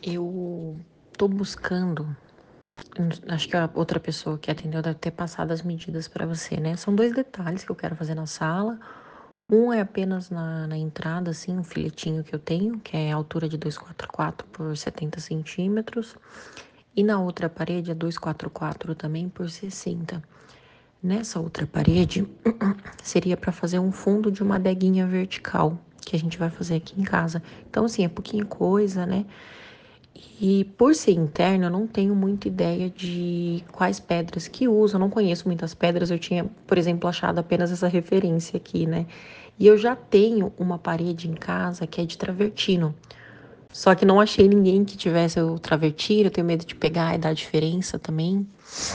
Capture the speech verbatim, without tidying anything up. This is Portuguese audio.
Eu tô buscando, acho que a outra pessoa que atendeu deve ter passado as medidas para você, né? São dois detalhes que eu quero fazer na sala. Um é apenas na, na entrada, assim, um filetinho que eu tenho, que é a altura de duzentos e quarenta e quatro por setenta centímetros. E na outra parede é duzentos e quarenta e quatro também por sessenta. Nessa outra parede, seria para fazer um fundo de uma adeguinha vertical, que a gente vai fazer aqui em casa. Então, assim, é pouquinha coisa, né? E por ser interno, eu não tenho muita ideia de quais pedras que usa. Eu não conheço muitas pedras. Eu tinha, por exemplo, achado apenas essa referência aqui, né? E eu já tenho uma parede em casa que é de travertino. Só que não achei ninguém que tivesse o travertino. Eu tenho medo de pegar e dar diferença também.